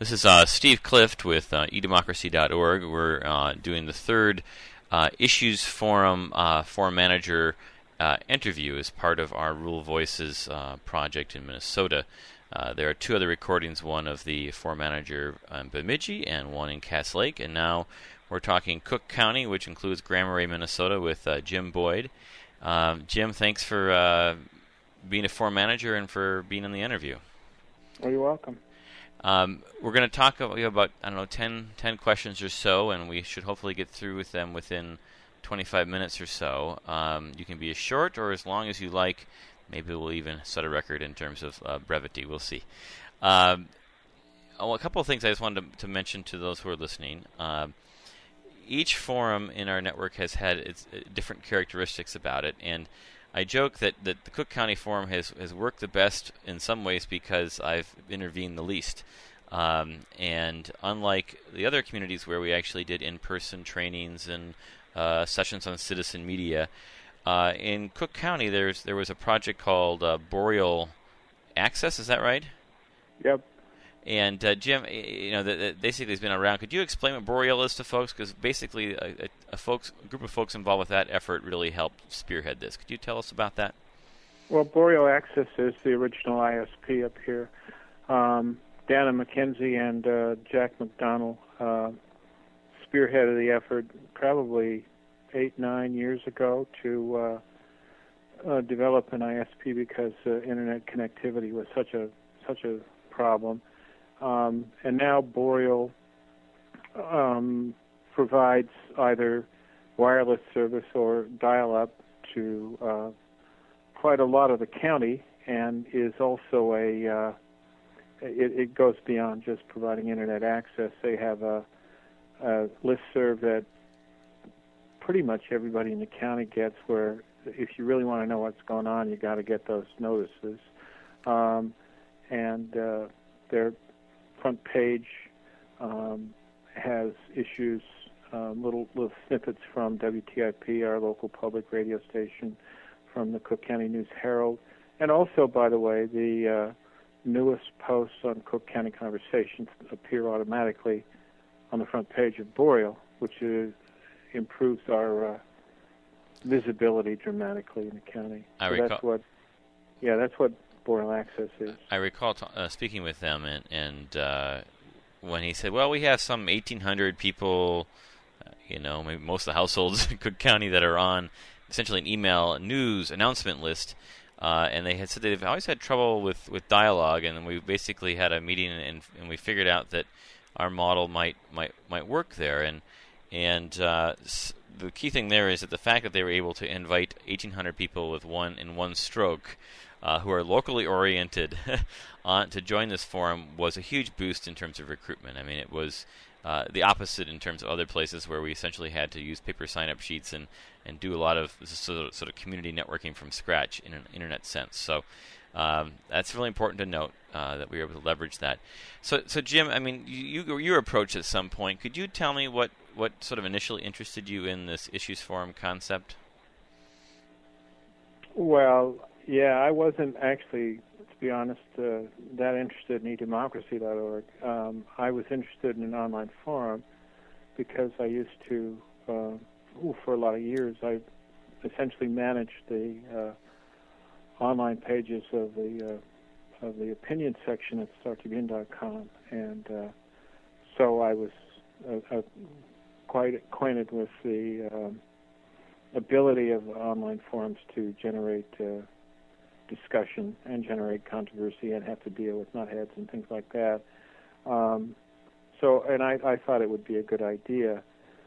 This is Steve Clift with edemocracy.org. We're doing the third Issues Forum Forum Manager interview as part of our Rural Voices project in Minnesota. There are two other recordings, one of the Forum Manager in Bemidji and one in Cass Lake. And now we're talking Cook County, which includes Grand Marais, Minnesota, with Jim Boyd. Jim, thanks for being a Forum Manager and for being in the interview. Oh, you're welcome. We're going to talk about, 10 questions or so, and we should hopefully get through with them within 25 minutes or so. You can be as short or as long as you like. Maybe we'll even set a record in terms of brevity. We'll see. A couple of things I just wanted to mention to those who are listening. Each forum in our network has had its different characteristics about it, and I joke that the Cook County Forum has worked the best in some ways because I've intervened the least. And unlike the other communities where we actually did in-person trainings and sessions on citizen media, in Cook County there was a project called Boreal Access. Is that right? Yep. And Jim, basically has been around. Could you explain what Boreal is to folks? Because basically, a group of folks involved with that effort really helped spearhead this. Could you tell us about that? Well, Boreal Access is the original ISP up here. Dana McKenzie and Jack McDonald spearheaded the effort probably 8-9 years ago to develop an ISP because internet connectivity was such a problem. And now Boreal provides either wireless service or dial-up to quite a lot of the county, and is also it goes beyond just providing internet access. They have a listserv that pretty much everybody in the county gets, where if you really want to know what's going on, you got to get those notices. And their front page has issues, little snippets from WTIP, our local public radio station, from the Cook County News Herald, and also, by the way, the newest posts on Cook County Conversations appear automatically on the front page of Boreal, which improves our visibility dramatically in the county. That's what Boreal Access is. I recall speaking with them, and when he said, "Well, we have some 1,800 people, maybe most of the households in Cook County that are on essentially an email news announcement list," and they had said they've always had trouble with dialogue, and then we basically had a meeting, and we figured out that our model might work there, and the key thing there is that the fact that they were able to invite 1,800 people in one stroke, who are locally oriented, to join this forum was a huge boost in terms of recruitment. I mean, it was the opposite in terms of other places where we essentially had to use paper sign-up sheets and do a lot of sort of community networking from scratch in an internet sense. So that's really important to note that we were able to leverage that. So Jim, I mean, your approach at some point. Could you tell me what sort of initially interested you in this Issues Forum concept? Well, yeah, I wasn't actually, to be honest, that interested in edemocracy.org. I was interested in an online forum because I used to, for a lot of years, I essentially managed the online pages of the opinion section at StarTribune.com, and so I was quite acquainted with the ability of online forums to generate discussion and generate controversy and have to deal with nutheads and things like that. And I thought it would be a good idea.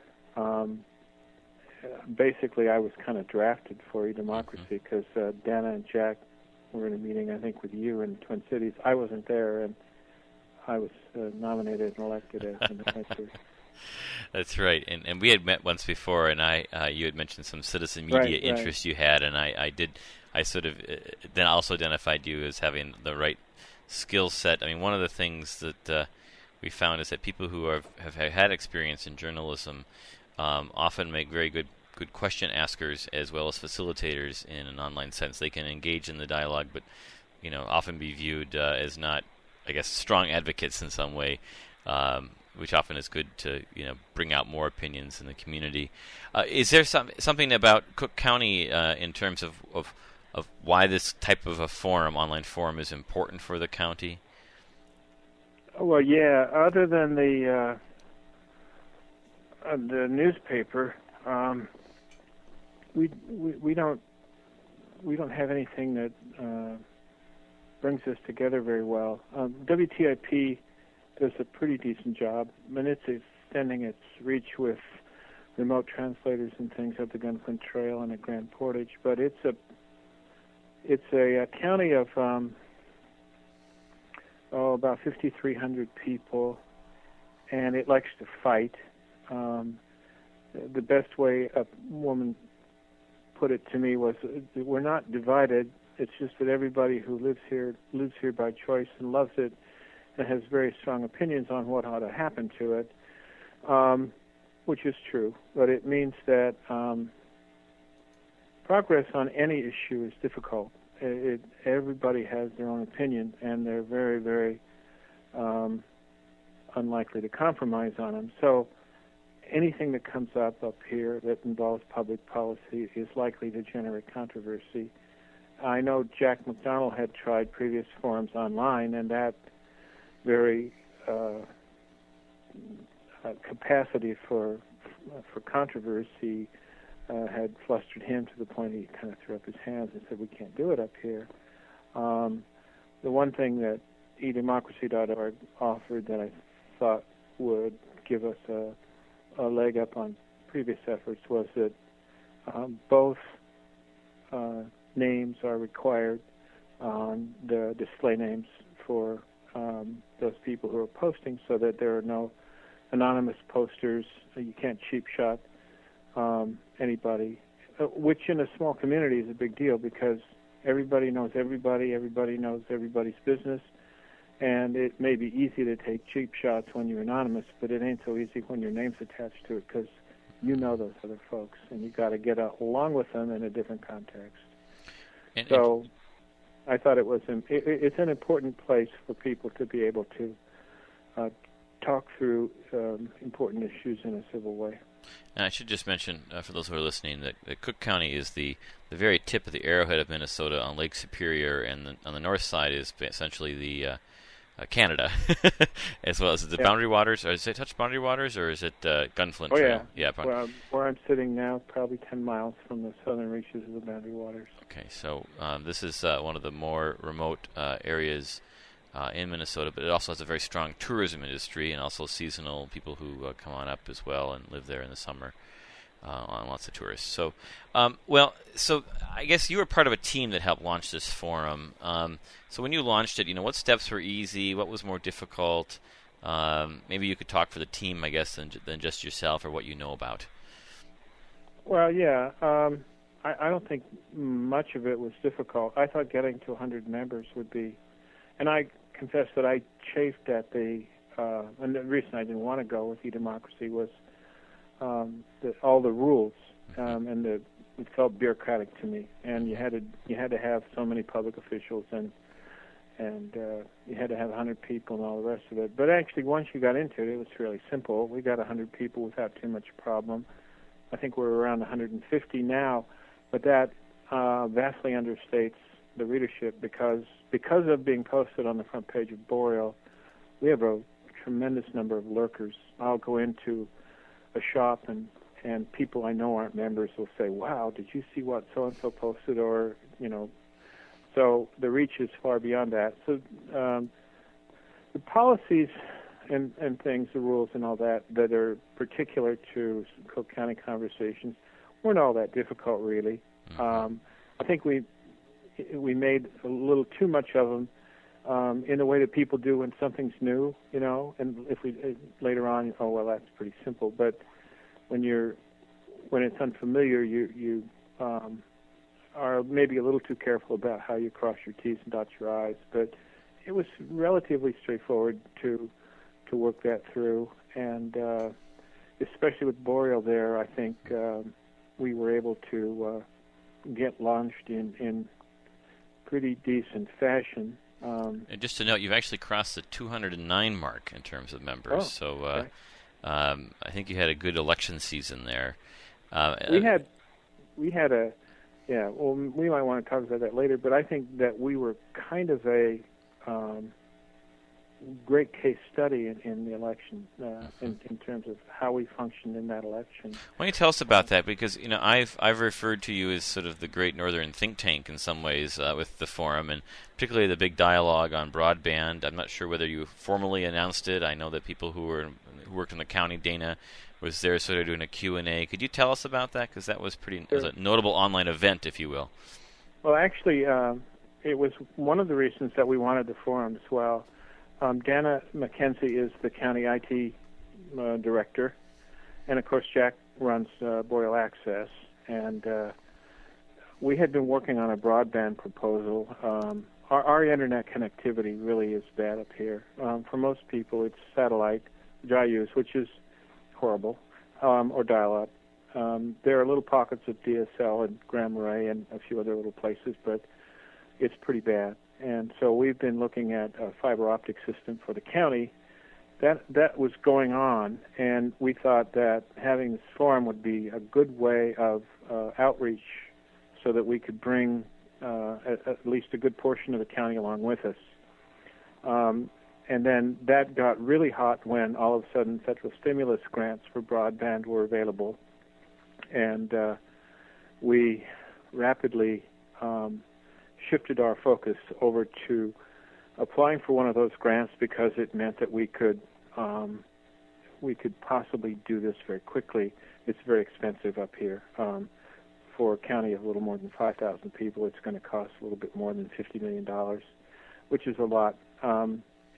Basically, I was kind of drafted for eDemocracy because Dana and Jack were in a meeting, I think, with you in Twin Cities. I wasn't there, and I was nominated and elected as an advisor. That's right, and we had met once before, and you had mentioned some citizen media interest you had, and I sort of then also identified you as having the right skill set. I mean, one of the things that we found is that people who have had experience in journalism often make very good question askers as well as facilitators in an online sense. They can engage in the dialogue, but often be viewed as not I guess, strong advocates in some way, which often is good to bring out more opinions in the community. Is there something about Cook County in terms of why this type of a forum, online forum, is important for the county? Well, yeah. Other than the newspaper, we don't have anything that brings us together very well. WTIP does a pretty decent job, and it's extending its reach with remote translators and things at the Gunflint Trail and at Grand Portage. But it's a county of about 5,300 people, and it likes to fight. The best way a woman put it to me was, we're not divided. It's just that everybody who lives here by choice and loves it and has very strong opinions on what ought to happen to it, which is true. But it means that progress on any issue is difficult. Everybody has their own opinion, and they're very, very unlikely to compromise on them. So anything that comes up here that involves public policy is likely to generate controversy. I know Jack McDonald had tried previous forums online, and that very capacity for controversy had flustered him to the point he kind of threw up his hands and said, "We can't do it up here." The one thing that eDemocracy.org offered that I thought would give us a leg up on previous efforts was that both names are required on the display names for those people who are posting, so that there are no anonymous posters. You can't cheap shot anybody, which in a small community is a big deal, because everybody knows everybody knows everybody's business, and it may be easy to take cheap shots when you're anonymous, but it ain't so easy when your name's attached to it, because you know those other folks, and you got to get along with them in a different context. So I thought it's an important place for people to be able to talk through important issues in a civil way. And I should just mention, for those who are listening, that Cook County is the very tip of the arrowhead of Minnesota on Lake Superior, and on the north side is essentially the Canada, as well as the Boundary Waters. Or does it touch Boundary Waters, or is it Gunflint Trail? Yeah. Where I'm sitting now, probably 10 miles from the southern reaches of the Boundary Waters. Okay, so this is one of the more remote areas in Minnesota, but it also has a very strong tourism industry, and also seasonal people who come on up as well and live there in the summer on lots of tourists. So, so I guess you were part of a team that helped launch this forum. So when you launched it, what steps were easy? What was more difficult? Maybe you could talk for the team, I guess, than just yourself, or what you know about. Well, yeah. I don't think much of it was difficult. I thought getting to 100 members would be, and I confess that I chafed at and the reason I didn't want to go with eDemocracy was all the rules, and it felt bureaucratic to me. And you had to have so many public officials, and you had to have 100 people and all the rest of it. But actually, once you got into it, it was fairly simple. We got 100 people without too much problem. I think we're around 150 now, but that vastly understates the readership because of being posted on the front page of Boreal. We have a tremendous number of lurkers. I'll go into a shop and people I know aren't members will say, "Wow, did you see what so-and-so posted?" Or, so the reach is far beyond that. So the policies and things, the rules and all that are particular to Cook County Conversations weren't all that difficult, really. I think we made a little too much of them in the way that people do when something's new, and if we later on, that's pretty simple. But when it's unfamiliar, you are maybe a little too careful about how you cross your T's and dot your I's. But it was relatively straightforward to work that through, and especially with Boreal there, I think we were able to get launched in pretty decent fashion. And just to note, you've actually crossed the 209 mark in terms of members. Oh, So okay. I think you had a good election season there. We had a, yeah. Well, we might want to talk about that later. But I think that we were kind of a great case study in the election in terms of how we functioned in that election. Why don't you tell us about that? Because I've referred to you as sort of the great northern think tank in some ways with the forum, and particularly the big dialogue on broadband. I'm not sure whether you formally announced it. I know that people who worked in the county, Dana, was there sort of doing a Q&A. Could you tell us about that? Because that was it was a notable online event, if you will. Well, actually, it was one of the reasons that we wanted the forum as well. Dana McKenzie is the county IT director, and of course Jack runs Boyle Access. And we had been working on a broadband proposal. Our internet connectivity really is bad up here. For most people, it's satellite, which I use, which is horrible, or dial-up. There are little pockets of DSL in Grand Marais and a few other little places, but it's pretty bad. And so we've been looking at a fiber optic system for the county. That was going on, and we thought that having this forum would be a good way of outreach so that we could bring at least a good portion of the county along with us. And then that got really hot when all of a sudden federal stimulus grants for broadband were available. And we rapidly shifted our focus over to applying for one of those grants because it meant that we could possibly do this very quickly. It's very expensive up here. For a county of a little more than 5,000 people, it's going to cost a little bit more than $50 million, which is a lot. And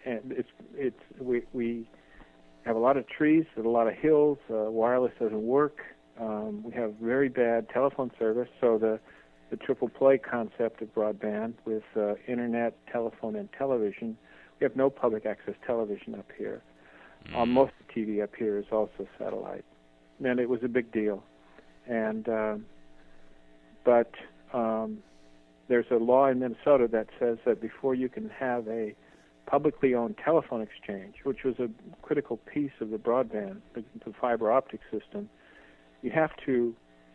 we have a lot of trees and a lot of hills. Wireless doesn't work. We have very bad telephone service, so the triple play concept of broadband with internet, telephone, and television. We have no public access television up here. Most of the TV up here is also satellite, and it was a big deal. And but there's a law in Minnesota that says that before you can have a publicly owned telephone exchange, which was a critical piece of the broadband, the fiber optic system, you have to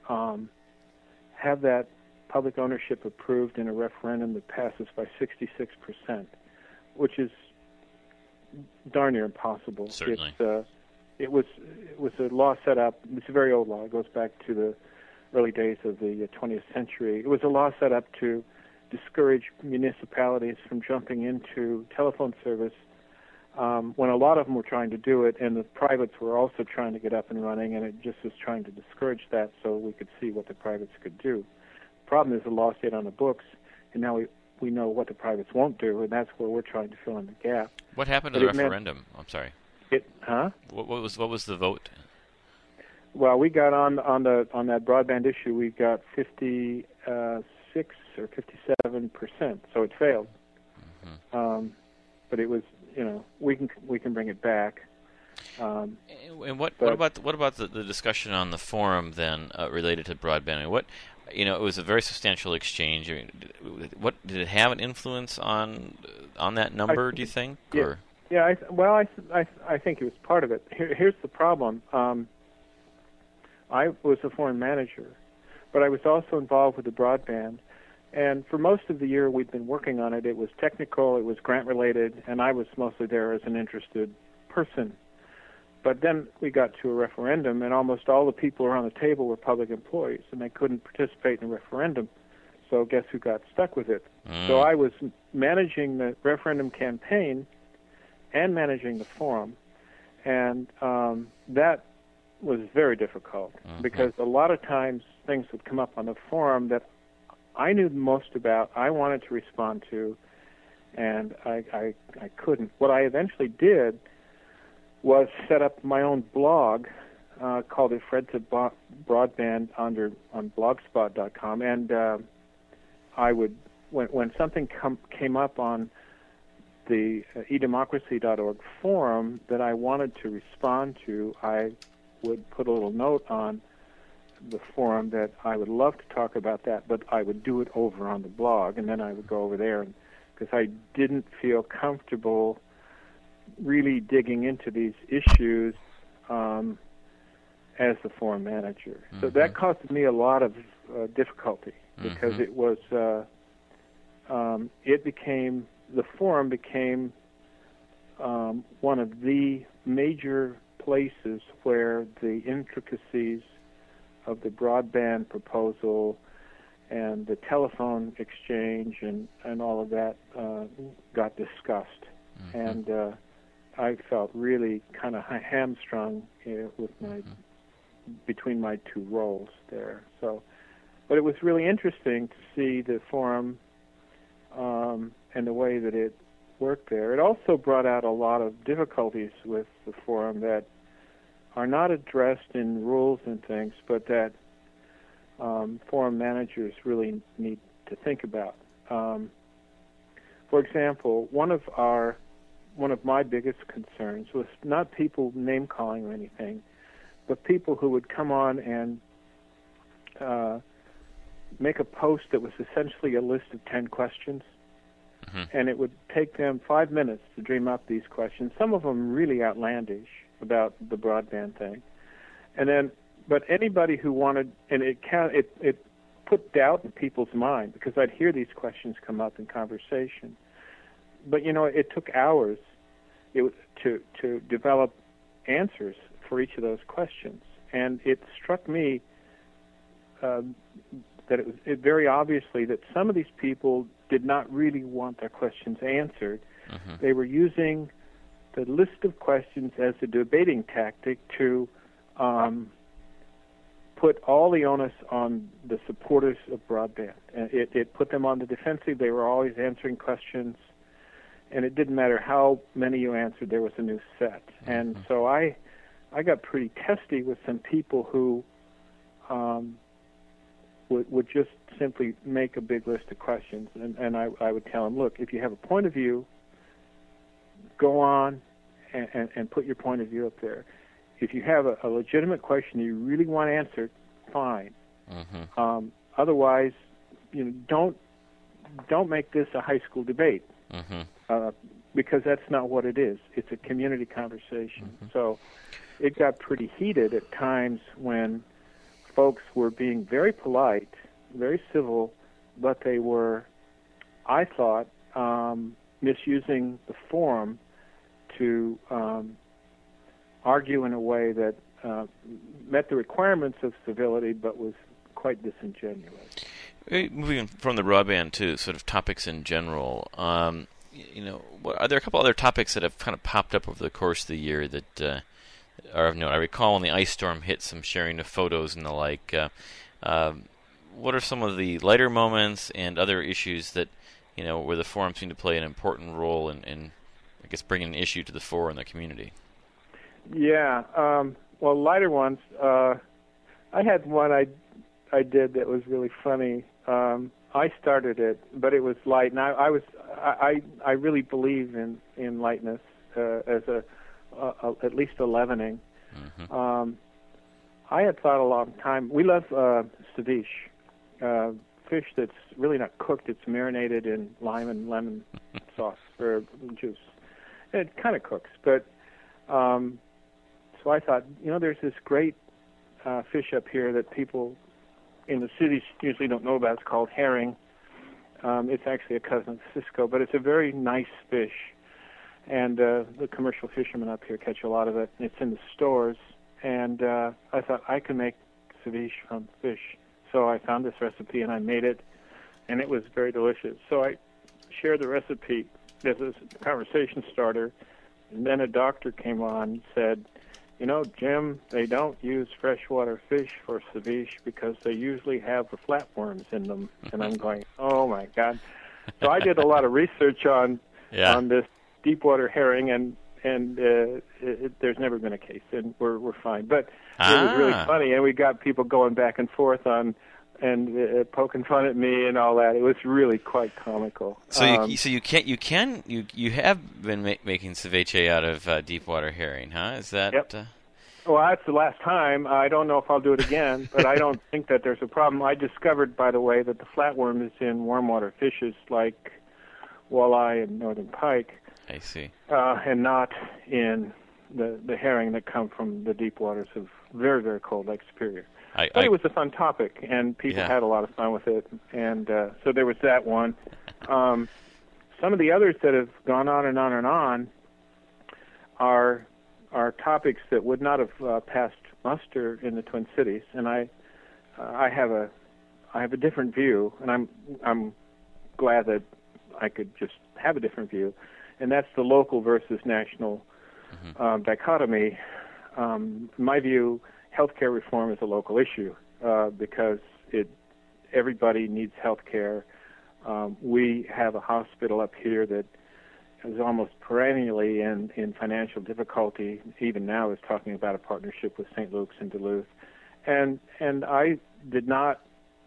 have that public ownership approved in a referendum that passes by 66%, which is darn near impossible. Certainly. It was a law set up. It's a very old law. It goes back to the early days of the 20th century. It was a law set up to discourage municipalities from jumping into telephone service when a lot of them were trying to do it, and the privates were also trying to get up and running, and it just was trying to discourage that so we could see what the privates could do. The problem is the law stayed on the books, and now we know what the privates won't do, and that's where we're trying to fill in the gap. What happened to the referendum? I'm sorry. What was the vote? Well, we got on that broadband issue. We got 56 or 57%, so it failed. Mm-hmm. But it was, we can bring it back. And what about the discussion on the forum then related to broadband? I mean, it was a very substantial exchange. I mean, what did it have an influence on that number? Do you think? Yeah. I think it was part of it. Here's the problem. I was a foreign manager, but I was also involved with the broadband. And for most of the year we'd been working on it, it was technical, it was grant-related, and I was mostly there as an interested person. But then we got to a referendum, and almost all the people around the table were public employees, and they couldn't participate in the referendum. So guess who got stuck with it? So I was managing the referendum campaign and managing the forum, and that was very difficult because a lot of times things would come up on the forum that I knew most about, I wanted to respond to, and I couldn't. What I eventually did was set up my own blog called A Fred to Broadband on blogspot.com, and I would, when something came up on the edemocracy.org forum that I wanted to respond to, I would put a little note on the forum that I would love to talk about that, but I would do it over on the blog, and then I would go over there and because I didn't feel comfortable really digging into these issues as the forum manager. So that caused me a lot of difficulty, because it was the forum became one of the major places where the intricacies of the broadband proposal and the telephone exchange and all of that got discussed. And I felt really kind of hamstrung with between my two roles there. So, but it was really interesting to see the forum and the way that it worked there. It also brought out a lot of difficulties with the forum that are not addressed in rules and things, but that forum managers really need to think about. For example, one of my biggest concerns was not people name calling or anything, but people who would come on and make a post that was essentially a list of 10 questions. And it would take them 5 minutes to dream up these questions, some of them really outlandish about the broadband thing. And then, but anybody who wanted, and it put doubt in people's mind, because I'd hear these questions come up in conversation. But, it took hours to develop answers for each of those questions. And it struck me that it was very obviously that some of these people did not really want their questions answered. They were using the list of questions as a debating tactic to put all the onus on the supporters of broadband. It put them on the defensive. They were always answering questions, and it didn't matter how many you answered, there was a new set. And so I got pretty testy with some people who would just simply make a big list of questions, and I would tell them, look, if you have a point of view, go on and put your point of view up there. If you have a legitimate question you really want answered, fine. Otherwise, don't make this a high school debate, because that's not what it is. It's a community conversation. So it got pretty heated at times when folks were being very polite, very civil, but they were, I thought, misusing the forum to argue in a way that met the requirements of civility but was quite disingenuous. Moving from the broadband to sort of topics in general, are there a couple other topics that have kind of popped up over the course of the year that are of note? I recall when the ice storm hit, some sharing of photos and the like. What are some of the lighter moments and other issues that, where the forum seemed to play an important role in I guess, bringing an issue to the fore in the community? Yeah. Well, lighter ones. I had one I did that was really funny. I started it, but it was light, and I really believe in lightness as at least a leavening. I had thought a long time. We love ceviche, fish that's really not cooked. It's marinated in lime and lemon sauce or juice. It kind of cooks, but so I thought, there's this great fish up here that people in the cities usually don't know about. It's called herring. It's actually a cousin of Cisco, but it's a very nice fish. And the commercial fishermen up here catch a lot of it. It's in the stores. And I thought I could make ceviche from fish. So I found this recipe and I made it, and it was very delicious. So I shared the recipe as a conversation starter, and then a doctor came on and said, Jim, they don't use freshwater fish for ceviche because they usually have the flatworms in them. And I'm going, oh my God. So I did a lot of research on this deepwater herring, and there's never been a case, and we're fine. But it was really funny, and we got people going back and forth on and poking fun at me and all that. It was really quite comical. So you have been making ceviche out of deepwater herring, huh? Is that? Yep. Well, that's the last time. I don't know if I'll do it again, but I don't think that there's a problem. I discovered, by the way, that the flatworm is in warm water fishes like walleye and northern pike, I see. and not in the herring that come from the deep waters of very, very cold Lake Superior. But it was a fun topic, and people had a lot of fun with it, and so there was that one. Some of the others that have gone on and on and on are topics that would not have passed muster in the Twin Cities, and I have a different view, and I'm glad that I could just have a different view, and that's the local versus national dichotomy. In my view, healthcare reform is a local issue because everybody needs healthcare. We have a hospital up here that is almost perennially in financial difficulty. Even now is talking about a partnership with St. Luke's in Duluth, and I did not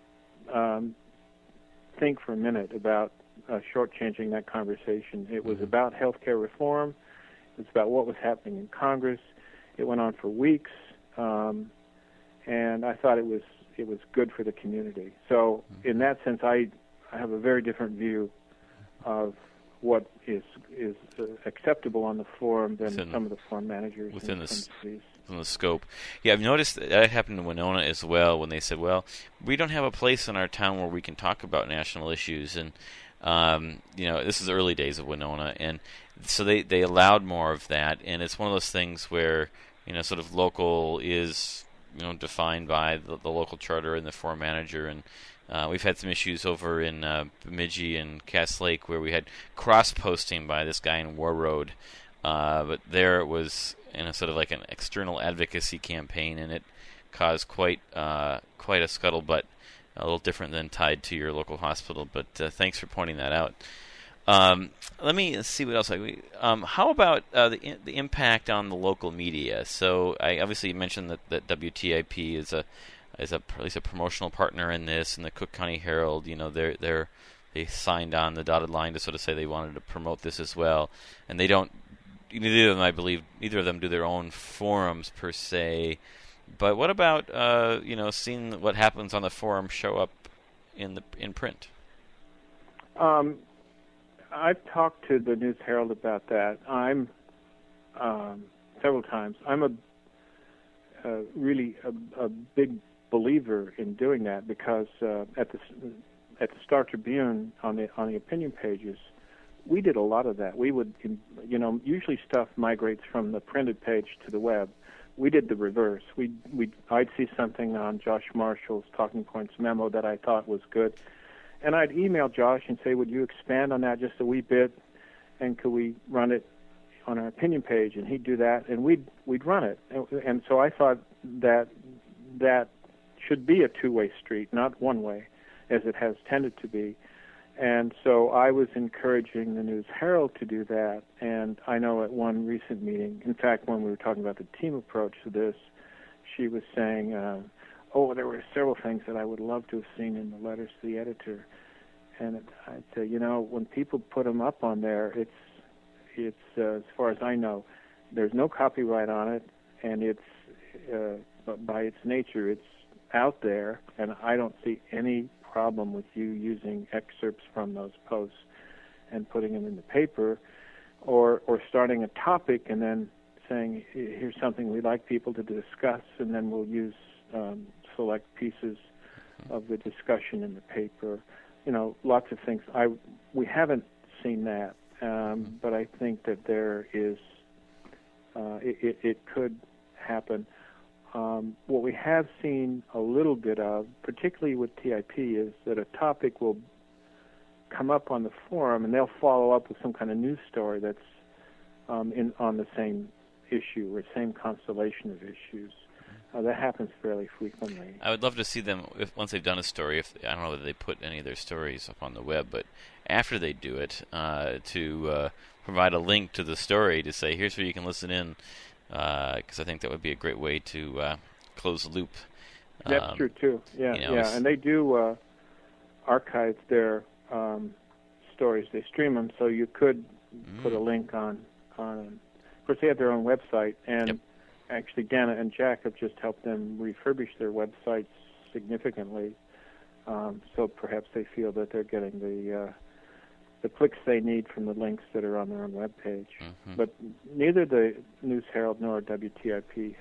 think for a minute about shortchanging that conversation. It was about healthcare reform. It was about what was happening in Congress. It went on for weeks, and I thought it was good for the community. So in that sense, I have a very different view of what is acceptable on the forum than some of the forum managers within the scope. Yeah, I've noticed that happened in Winona as well when they said, well, we don't have a place in our town where we can talk about national issues. And, this is the early days of Winona. And so they allowed more of that. And it's one of those things where, sort of local is, defined by the local charter and the forum manager. And we've had some issues over in Bemidji and Cass Lake where we had cross-posting by this guy in War Road. But there it was sort of like an external advocacy campaign, and it caused quite a scuttlebutt, a little different than tied to your local hospital. But thanks for pointing that out. Let me see what else. How about the impact on the local media? So I obviously mentioned that WTIP is at least a promotional partner in this, and the Cook County Herald. They signed on the dotted line to sort of say they wanted to promote this as well, and they don't. Neither of them, I believe, do their own forums per se. But what about seeing what happens on the forum show up in print? I've talked to the News Herald about that. I'm several times. I'm really a big believer in doing that because at the Star Tribune on the opinion pages, we did a lot of that. We would, usually stuff migrates from the printed page to the web. We did the reverse. I'd see something on Josh Marshall's Talking Points memo that I thought was good, and I'd email Josh and say, would you expand on that just a wee bit, and could we run it on our opinion page? And he'd do that, and we'd run it. And so I thought that should be a two-way street, not one way, as it has tended to be. And so I was encouraging the News Herald to do that, and I know at one recent meeting, in fact, when we were talking about the team approach to this, she was saying, there were several things that I would love to have seen in the letters to the editor. And I'd say, when people put them up on there, it's as far as I know, there's no copyright on it, and but by its nature, it's out there, and I don't see any problem with you using excerpts from those posts and putting them in the paper, or starting a topic and then saying, here's something we'd like people to discuss, and then we'll use select pieces of the discussion in the paper. Lots of things. We haven't seen that, but I think that there is, it could happen. What we have seen a little bit of, particularly with TIP, is that a topic will come up on the forum, and they'll follow up with some kind of news story that's on the same issue or same constellation of issues. That happens fairly frequently. I would love to see them, once they've done a story, I don't know whether they put any of their stories up on the web, but after they do it, to provide a link to the story to say, here's where you can listen in, because I think that would be a great way to close the loop. That's true, too. Yeah, and they do archive their stories. They stream them, so you could put a link on. Of course, they have their own website, and actually Dana and Jack have just helped them refurbish their websites significantly, so perhaps they feel that they're getting the the clicks they need from the links that are on their own webpage. Mm-hmm. But neither the News Herald nor WTIP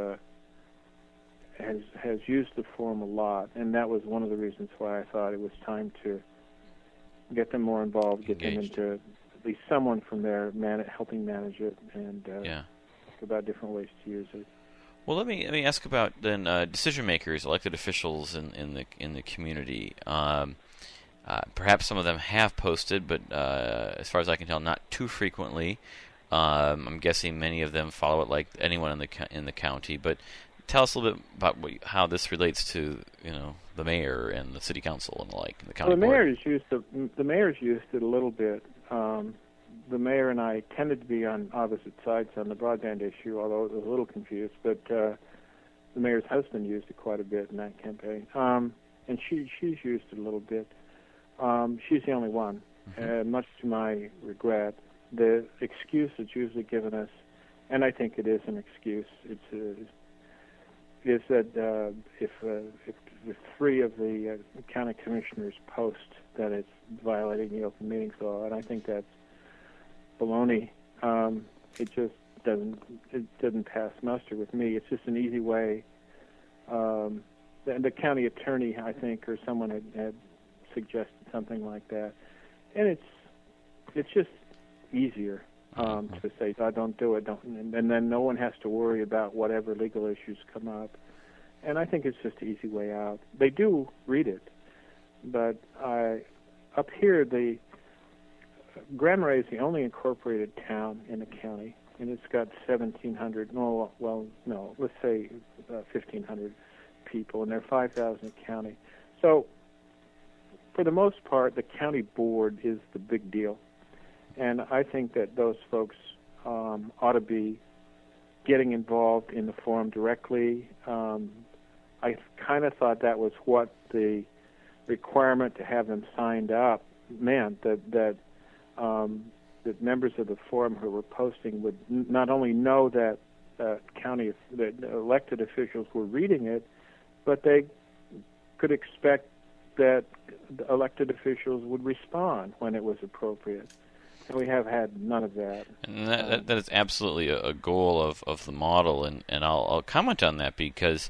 has used the forum a lot, and that was one of the reasons why I thought it was time to get them more involved, get them into at least someone from there helping manage it, and think about different ways to use it. Well, let me ask about then decision makers, elected officials in the community. Perhaps some of them have posted, but as far as I can tell, not too frequently. I'm guessing many of them follow it like anyone in the county. But tell us a little bit about how this relates to the mayor and the city council and the like, and the county board. The mayor's used it a little bit. The mayor and I tended to be on opposite sides on the broadband issue, although I was a little confused. But the mayor's husband used it quite a bit in that campaign, and she's used it a little bit. She's the only one, much to my regret. The excuse that's usually given us, and I think it is an excuse, is that if 3 of the county commissioners post that it's violating the open meetings law, and I think that's baloney. It just doesn't pass muster with me. It's just an easy way. The county attorney, I think, or someone had suggested something like that, and it's just easier to say, don't do it, and then no one has to worry about whatever legal issues come up. And I think it's just an easy way out. They do read it, but up here, Grand Marais is the only incorporated town in the county, and it's got 1,700. Let's say 1,500 people, and there are 5,000 in the county. So, for the most part, the county board is the big deal, and I think that those folks ought to be getting involved in the forum directly. I kind of thought that was what the requirement to have them signed up meant, that members of the forum who were posting would not only know that that elected officials were reading it, but they could expect that the elected officials would respond when it was appropriate. And we have had none of that. And that is absolutely a goal of the model, and I'll comment on that because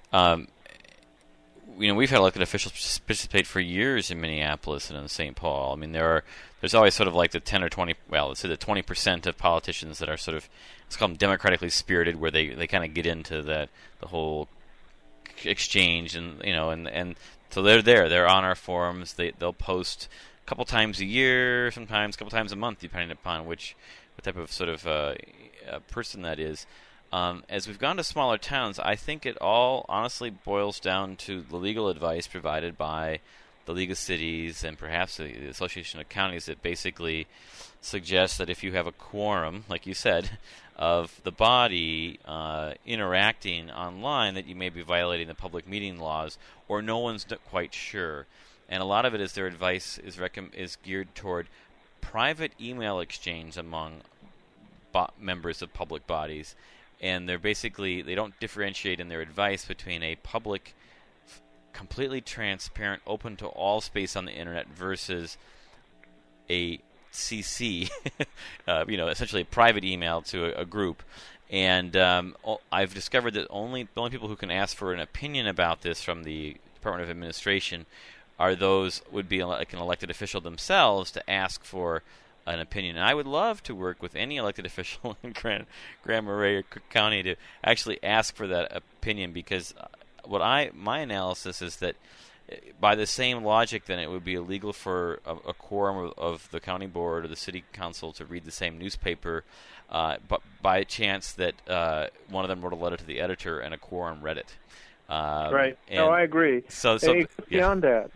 we've had elected officials participate for years in Minneapolis and in St. Paul. I mean, there's always sort of like the 10 or 20, let's say the 20% of politicians that are sort of, let's call them democratically spirited, where they kind of get into the whole exchange, and so they're on our forums. They'll post a couple times a year, sometimes a couple times a month, depending upon what type of sort of person that is. As we've gone to smaller towns, I think it all honestly boils down to the legal advice provided by the League of Cities and perhaps the Association of Counties that basically suggests that if you have a quorum, like you said, of the body interacting online, that you may be violating the public meeting laws, or no one's quite sure. And a lot of it is their advice is geared toward private email exchange among members of public bodies. And they don't differentiate in their advice between a public, completely transparent, open to all space on the internet versus a CC, essentially a private email to a group. And I've discovered that the only people who can ask for an opinion about this from the Department of Administration would be like an elected official themselves to ask for an opinion. And I would love to work with any elected official in Grand Marais or Cook County to actually ask for that opinion, because my analysis is that by the same logic, then it would be illegal for a quorum of the county board or the city council to read the same newspaper, but by chance that one of them wrote a letter to the editor and a quorum read it. Right. No, I agree. So beyond that,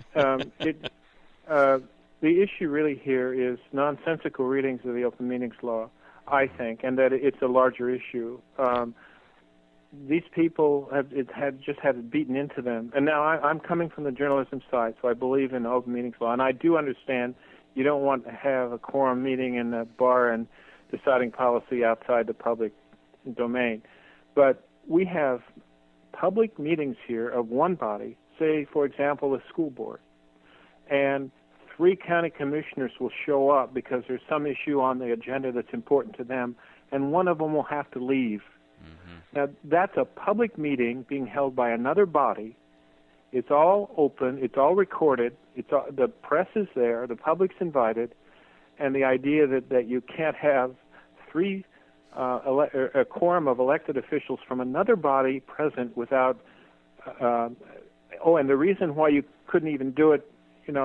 the issue really here is nonsensical readings of the Open Meetings Law, I think, and that it's a larger issue. These people have just had it beaten into them. And now I'm coming from the journalism side, so I believe in the Open Meetings Law. And I do understand you don't want to have a quorum meeting in a bar and deciding policy outside the public domain. But we have public meetings here of one body, say, for example, a school board. And 3 county commissioners will show up because there's some issue on the agenda that's important to them, and one of them will have to leave. Now, that's a public meeting being held by another body. It's all open. It's all recorded. The press is there. The public's invited. And the idea that you can't have a quorum of elected officials from another body present without and the reason why you couldn't even do it,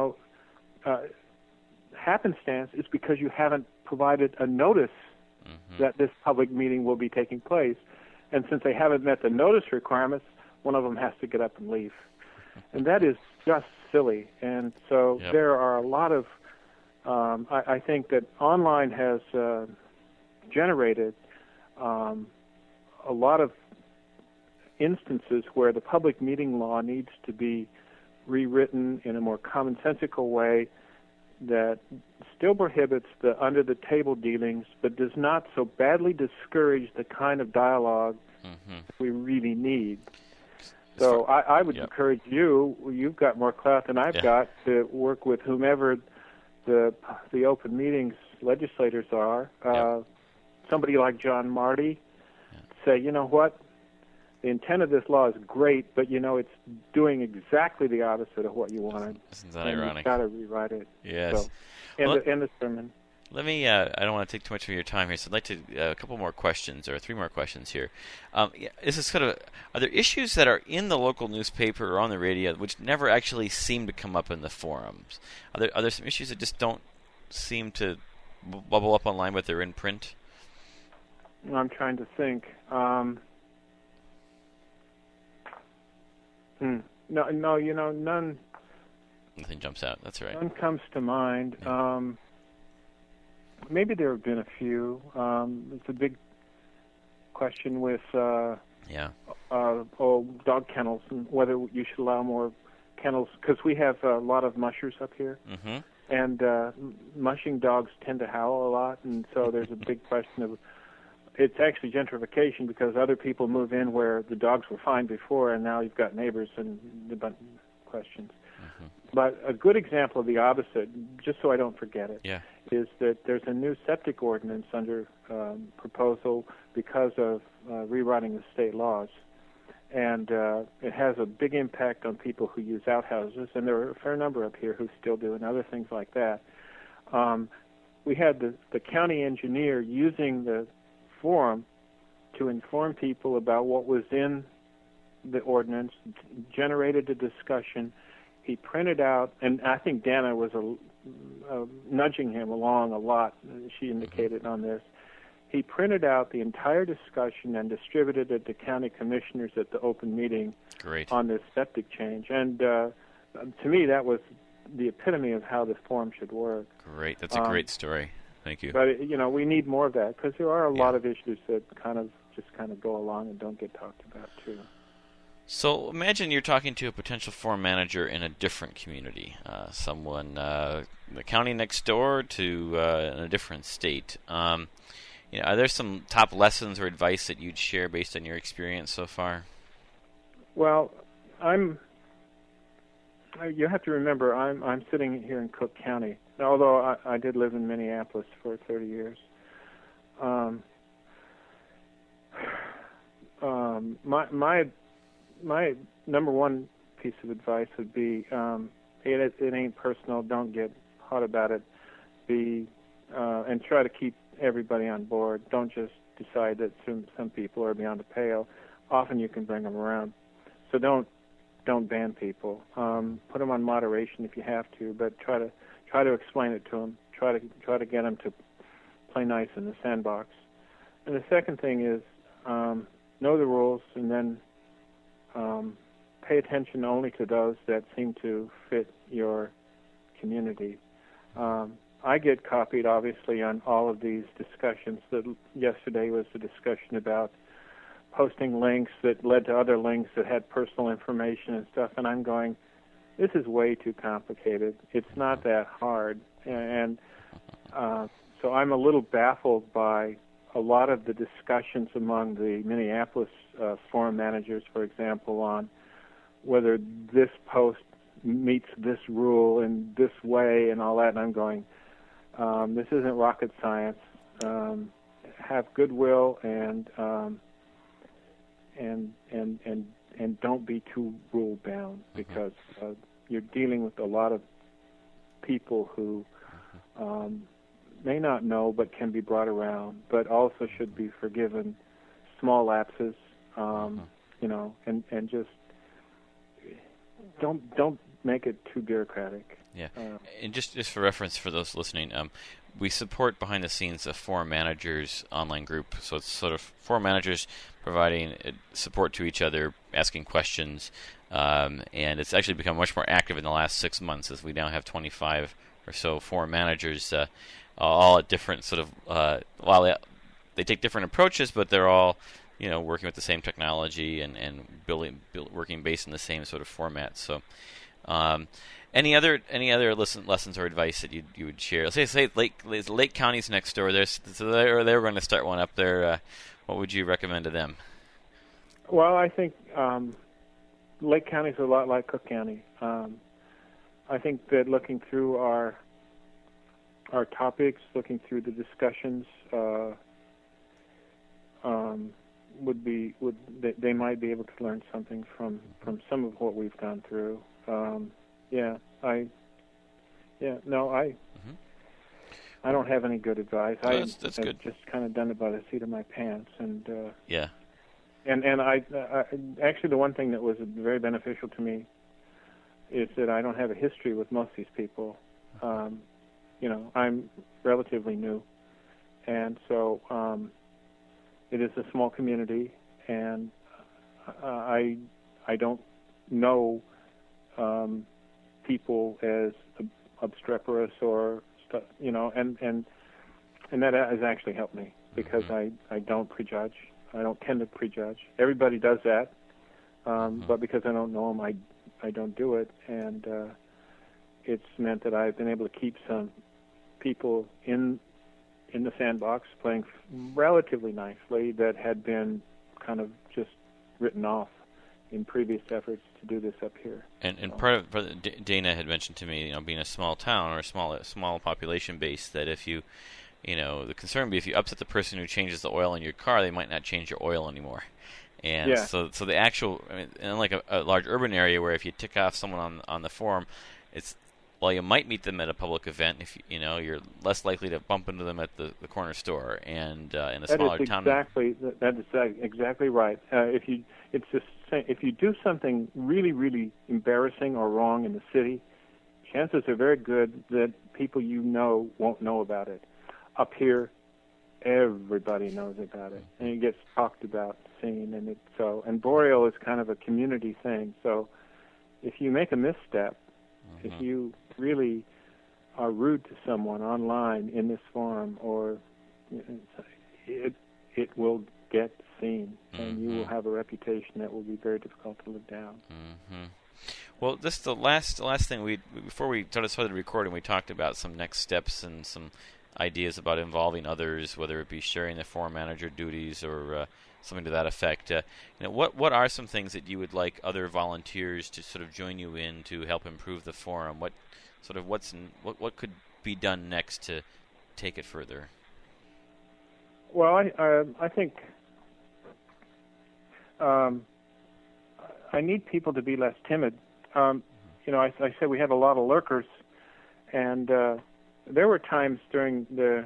happenstance is because you haven't provided a notice that this public meeting will be taking place. And since they haven't met the notice requirements, one of them has to get up and leave. And that is just silly. And so there are a lot of, I think that online has generated a lot of instances where the public meeting law needs to be rewritten in a more commonsensical way that still prohibits the under-the-table dealings, but does not so badly discourage the kind of dialogue we really need. So I would encourage you've got more clout than I've got, to work with whomever the open meetings legislators are. Somebody like John Marty, say, you know what, the intent of this law is great, but it's doing exactly the opposite of what you wanted. Isn't that ironic? You've got to rewrite it. Yes. So, end the sermon. Let me, I don't want to take too much of your time here, so I'd like to, a couple more questions, or 3 more questions here. This is are there issues that are in the local newspaper or on the radio which never actually seem to come up in the forums? Are there some issues that just don't seem to bubble up online, but they're in print? I'm trying to think. No, none. Nothing jumps out. That's right. None comes to mind. Yeah. Maybe there have been a few. It's a big question with dog kennels and whether you should allow more kennels, because we have a lot of mushers up here, and mushing dogs tend to howl a lot, and so there's a big question of. It's actually gentrification because other people move in where the dogs were fine before, and now you've got neighbors and a bunch of questions. But a good example of the opposite, just so I don't forget it, is that there's a new septic ordinance under proposal because of rewriting the state laws. And it has a big impact on people who use outhouses, and there are a fair number up here who still do, and other things like that. We had the county engineer using the forum to inform people about what was in the ordinance, generated a discussion. He printed out, and I think Dana was nudging him along a lot, she indicated on this. He printed out the entire discussion and distributed it to county commissioners at the open meeting on this septic change. And to me, that was the epitome of how this forum should work. Great. That's a great story. Thank you. But, we need more of that because there are a lot of issues that kind of go along and don't get talked about, too. So imagine you're talking to a potential forum manager in a different community, someone, the county next door to in a different state. Are there some top lessons or advice that you'd share based on your experience so far? Well, you have to remember, I'm sitting here in Cook County, although I did live in Minneapolis for 30 years. My number one piece of advice would be, it ain't personal. Don't get hot about it. And try to keep everybody on board. Don't just decide that some people are beyond the pale. Often you can bring them around. So don't ban people. Put them on moderation if you have to, but try to explain it to them. Try to get them to play nice in the sandbox. And the second thing is know the rules, and then pay attention only to those that seem to fit your community. I get copied, obviously, on all of these discussions. Yesterday was a discussion about posting links that led to other links that had personal information and stuff, and I'm going, this is way too complicated. It's not that hard. And so I'm a little baffled by a lot of the discussions among the Minneapolis forum managers, for example, on whether this post meets this rule in this way and all that, and I'm going, this isn't rocket science. Have goodwill and don't be too rule bound, because you're dealing with a lot of people who may not know but can be brought around, but also should be forgiven small lapses, and just don't make it too bureaucratic. Yeah, and just for reference for those listening, we support behind the scenes a forum managers online group. So it's sort of forum managers providing support to each other, asking questions, and it's actually become much more active in the last 6 months, as we now have 25 or so forum managers, all at different sort of while they take different approaches, but they're all working with the same technology and working based in the same sort of format. So. Any other lessons or advice that you would share? Let's say Lake County's next door. They're going to start one up there. What would you recommend to them? Well, I think Lake County is a lot like Cook County. I think that looking through our topics, looking through the discussions, they might be able to learn something from some of what we've gone through. I don't have any good advice. That's I've good. just kind of done it by the seat of my pants, and And I actually, the one thing that was very beneficial to me is that I don't have a history with most of these people. I'm relatively new, and so it is a small community, and I don't know people as obstreperous or stuff, and that has actually helped me, because I don't prejudge. I don't tend to prejudge. Everybody does that, but because I don't know them, I don't do it, and it's meant that I've been able to keep some people in the sandbox playing relatively nicely that had been kind of just written off in previous efforts to do this up here. And part of Dana had mentioned to me, being a small town or a small population base, that if you, the concern would be if you upset the person who changes the oil in your car, they might not change your oil anymore. And so the actual, unlike a large urban area where if you tick off someone on the forum, while you might meet them at a public event, if you're less likely to bump into them at the corner store. And in a smaller town, that is exactly right. If you do something really, really embarrassing or wrong in the city, chances are very good that people won't know about it. Up here, everybody knows about it, and it gets talked about, seen, and Boreal is kind of a community thing. So if you make a misstep, if you really are rude to someone online in this forum, or it will get seen, and you will have a reputation that will be very difficult to live down. Well, this is the last thing before we started recording. We talked about some next steps and some ideas about involving others, whether it be sharing the forum manager duties or something to that effect. What are some things that you would like other volunteers to sort of join you in to help improve the forum? What could be done next to take it further? Well, I think I need people to be less timid. I said we have a lot of lurkers, and there were times during the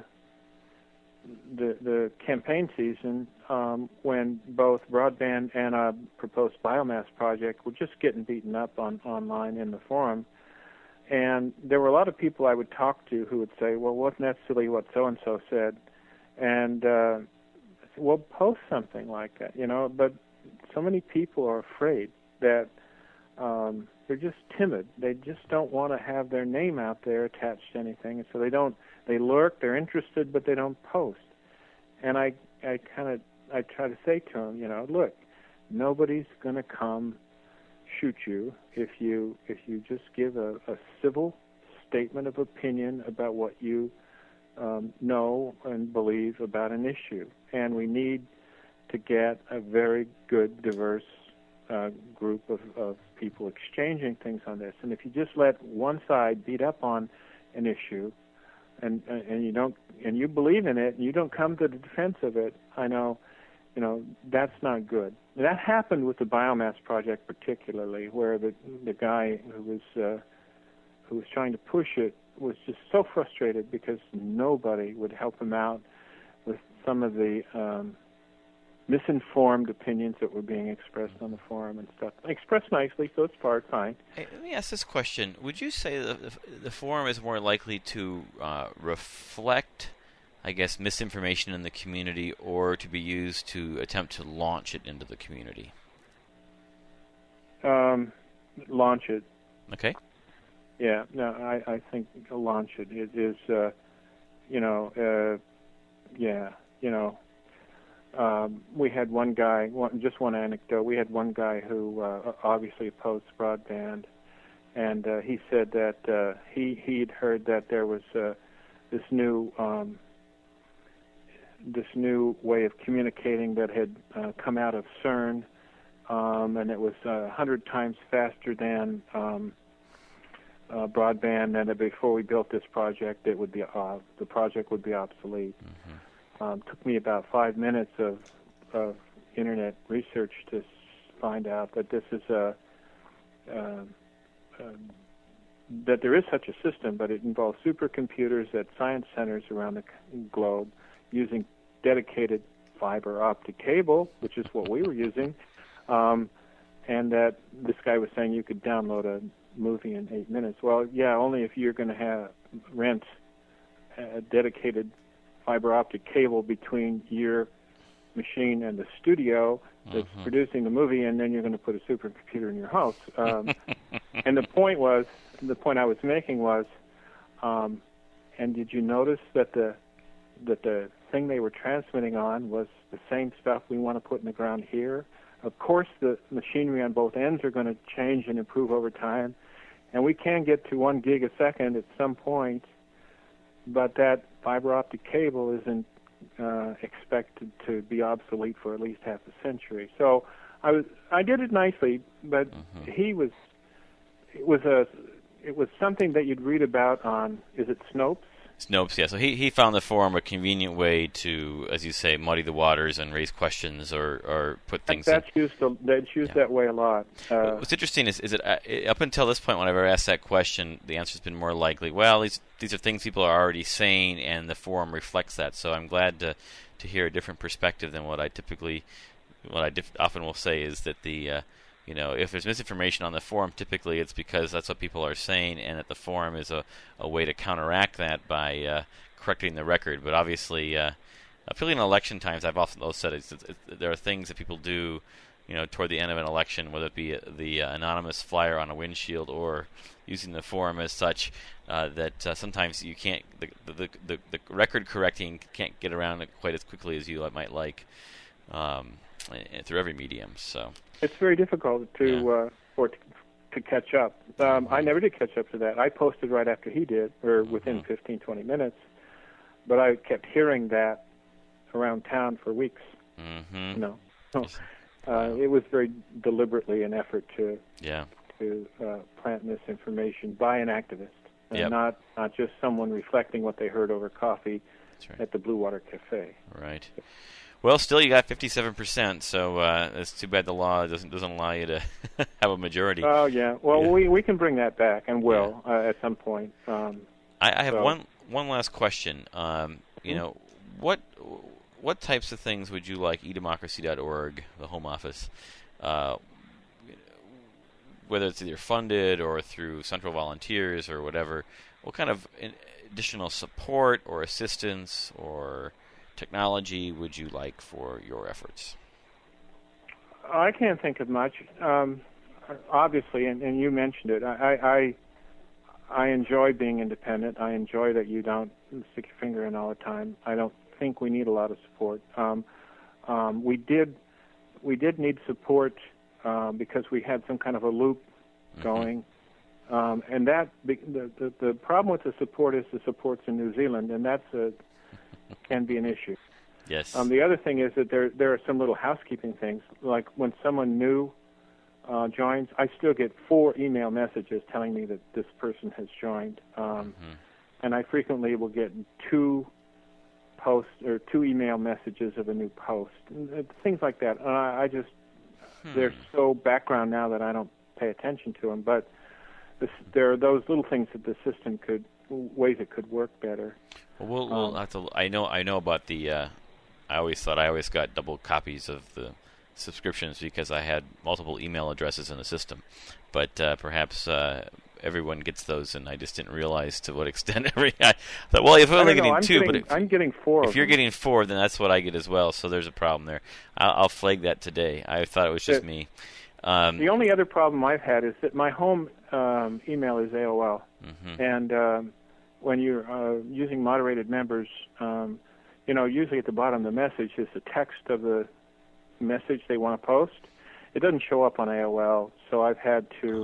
campaign season when both broadband and a proposed biomass project were just getting beaten up online in the forum. And there were a lot of people I would talk to who would say, well, wasn't that silly what so-and-so said? And I said, well, post something like that, But so many people are afraid that they're just timid. They just don't want to have their name out there attached to anything, and so they lurk. They're interested, but they don't post. And I try to say to them, look, nobody's going to come shoot you if you just give a civil statement of opinion about what you know and believe about an issue. And we need to get a very good, diverse group of people exchanging things on this. And if you just let one side beat up on an issue, and you believe in it, and you don't come to the defense of it, I know, that's not good. That happened with the biomass project particularly, where the guy who was trying to push it was just so frustrated because nobody would help him out with some of the misinformed opinions that were being expressed on the forum and stuff. Expressed nicely, so it's fine. Hey, let me ask this question. Would you say the forum is more likely to reflect, I guess, misinformation in the community, or to be used to attempt to launch it into the community? Launch it. Okay. Yeah, no, I think launch it. It is, we had one guy, just one anecdote, we had one guy who obviously opposed broadband, and he said that he'd heard that there was this new way of communicating that had come out of CERN, and it was 100 times faster than broadband, and before we built this project, the project would be obsolete. Mm-hmm. Took me about 5 minutes of internet research to find out that this is that there is such a system, but it involves supercomputers at science centers around the globe using dedicated fiber optic cable, which is what we were using, and that this guy was saying you could download a movie in 8 minutes. Well, yeah, only if you're going to rent a dedicated fiber optic cable between your machine and the studio that's producing the movie, and then you're going to put a supercomputer in your house. And the point I was making was, and did you notice that the thing they were transmitting on was the same stuff we want to put in the ground here? Of course, the machinery on both ends are going to change and improve over time, and we can get to 1 gig a second at some point, but that fiber optic cable isn't expected to be obsolete for at least half a century. So I did it nicely, but it was something that you'd read about on, is it Snopes? Snopes, yeah. So he found the forum a convenient way to, as you say, muddy the waters and raise questions or put things. That's used that way a lot. What's interesting is it up until this point, when I've ever asked that question, the answer's been more likely, well, these are things people are already saying, and the forum reflects that. So I'm glad to hear a different perspective than what I often will say is that if there's misinformation on the forum, typically it's because that's what people are saying, and that the forum is a way to counteract that by correcting the record. But obviously, particularly in election times, I've often said there are things that people do, toward the end of an election, whether it be the anonymous flyer on a windshield or using the forum as such, that sometimes you can't, the record correcting can't get around it quite as quickly as you might like. Through every medium, so it's very difficult to catch up. I never did catch up to that. I posted right after he did, or within 15, 20 minutes, but I kept hearing that around town for weeks. So it was very deliberately an effort to plant misinformation by an activist, and not just someone reflecting what they heard over coffee at the Blue Water Cafe. Right. Well, still, you got 57%, so it's too bad the law doesn't allow you to have a majority. Oh, yeah. Well, we can bring that back, and will at some point. I have one last question. What types of things would you like edemocracy.org, the Home Office, whether it's either funded or through Central Volunteers or whatever, what kind of additional support or assistance or technology would you like for your efforts? I can't think of much. Obviously, and you mentioned it, I enjoy being independent. I enjoy that you don't stick your finger in all the time. I don't think we need a lot of support. We did need support because we had some kind of a loop going. And that the problem with the support is the support's in New Zealand, and can be an issue. Yes. The other thing is that there are some little housekeeping things, like when someone new joins, I still get 4 email messages telling me that this person has joined. And I frequently will get 2 posts or 2 email messages of a new post, and things like that. They're so background now that I don't pay attention to them. But there are those little things that the system ways it could work better. Well, we'll have to. I know about the. I always thought I always got double copies of the subscriptions because I had multiple email addresses in the system, but perhaps everyone gets those, and I just didn't realize to what extent I thought, well, if I'm only getting 2, but I'm getting 4. If you're getting 4, then that's what I get as well. So there's a problem there. I'll flag that today. I thought it was just me. The only other problem I've had is that my home email is AOL, and when you're using moderated members, usually at the bottom of the message is the text of the message they want to post. It doesn't show up on AOL, so I've had to.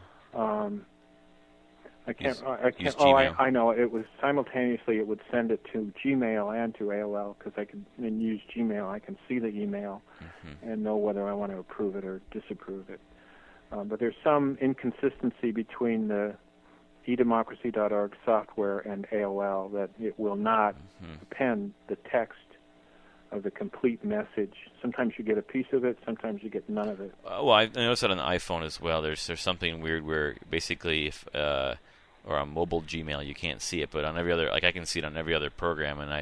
I can't. Use oh, Gmail. I know. It was simultaneously. It would send it to Gmail and to AOL because I can use Gmail. I can see the email and know whether I want to approve it or disapprove it. But there's some inconsistency between the edemocracy.org software and AOL that it will not append the text of the complete message. Sometimes you get a piece of it, sometimes you get none of it. Well, I noticed that on the iPhone as well. There's something weird where basically if or on mobile Gmail you can't see it, but on every other, like I can see it on every other program, and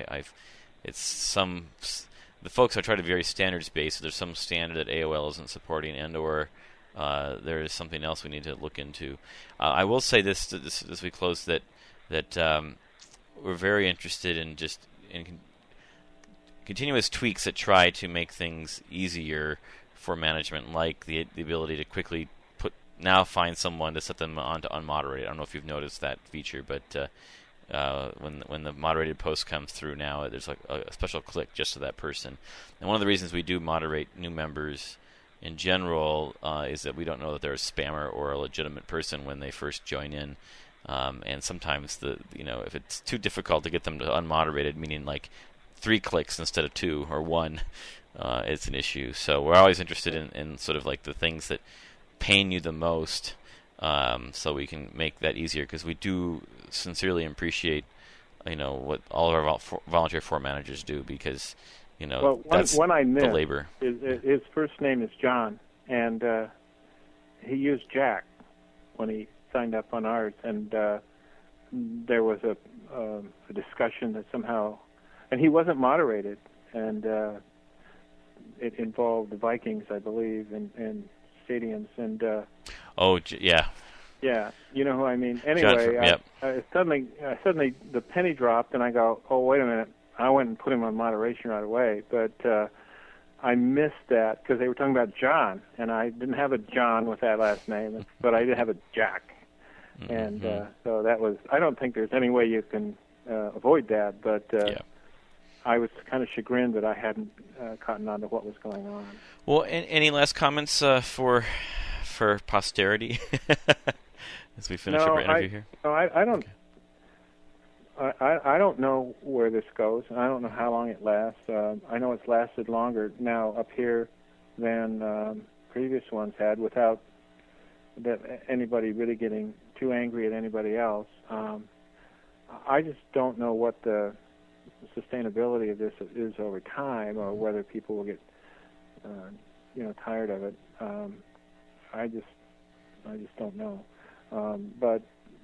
the folks are trying to be very standards based. So there's some standard that AOL isn't supporting, and or there is something else we need to look into. I will say this as we close that we're very interested in continuous tweaks that try to make things easier for management, like the ability to quickly find someone to set them on to unmoderated. I don't know if you've noticed that feature, but when the moderated post comes through now, there's like a special click just to that person. And one of the reasons we do moderate new members in general is that we don't know that they're a spammer or a legitimate person when they first join in. And sometimes if it's too difficult to get them to unmoderated, meaning like 3 clicks instead of 2 or 1, it's an issue. So we're always interested in sort of like the things that pain you the most, so we can make that easier, because we do sincerely appreciate what all of our volunteer forum managers do, because that's one I missed, the labor. His first name is John, and he used Jack when he signed up on ours, and there was a discussion that somehow, and he wasn't moderated, and it involved the Vikings, I believe, and stadiums, and yeah, you know who I mean. Anyway, suddenly the penny dropped, and I go, oh, wait a minute. I went and put him on moderation right away, but I missed that because they were talking about John, and I didn't have a John with that last name, but I did have a Jack, and so that was. I don't think there's any way you can avoid that, but I was kind of chagrined that I hadn't cottoned on to what was going on. Well, any last comments for posterity as we finish up our interview here? No, I don't. Okay. I don't know where this goes. I don't know how long it lasts. I know it's lasted longer now up here than previous ones had, without anybody really getting too angry at anybody else. I just don't know what the sustainability of this is over time, or whether people will get tired of it. I just don't know. But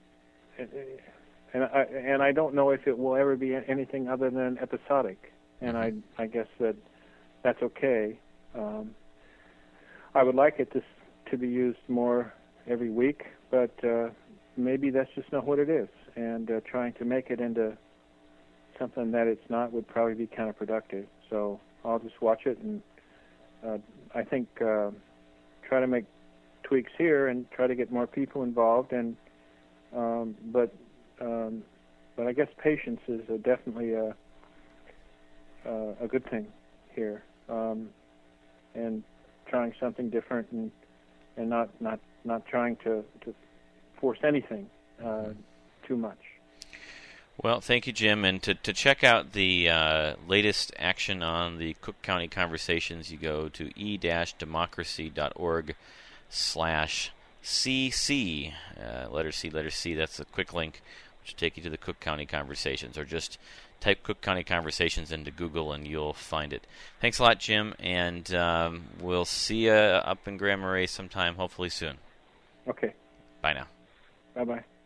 I don't know if it will ever be anything other than episodic, and I guess that's okay. I would like it to be used more every week, but maybe that's just not what it is, and trying to make it into something that it's not would probably be counterproductive. So I'll just watch it, and I think try to make tweaks here and try to get more people involved, and but I guess patience is definitely a good thing here, and trying something different, and not trying to force anything too much. Well, thank you, Jim. And to check out the latest action on the Cook County Conversations, you go to e-democracy.org/ cook.county.gov/cc, letter C. That's a quick link which will take you to the Cook County Conversations, or just type Cook County Conversations into Google and you'll find it. Thanks a lot, Jim, and we'll see you up in Grand Marais sometime, hopefully soon. Okay. Bye now. Bye-bye.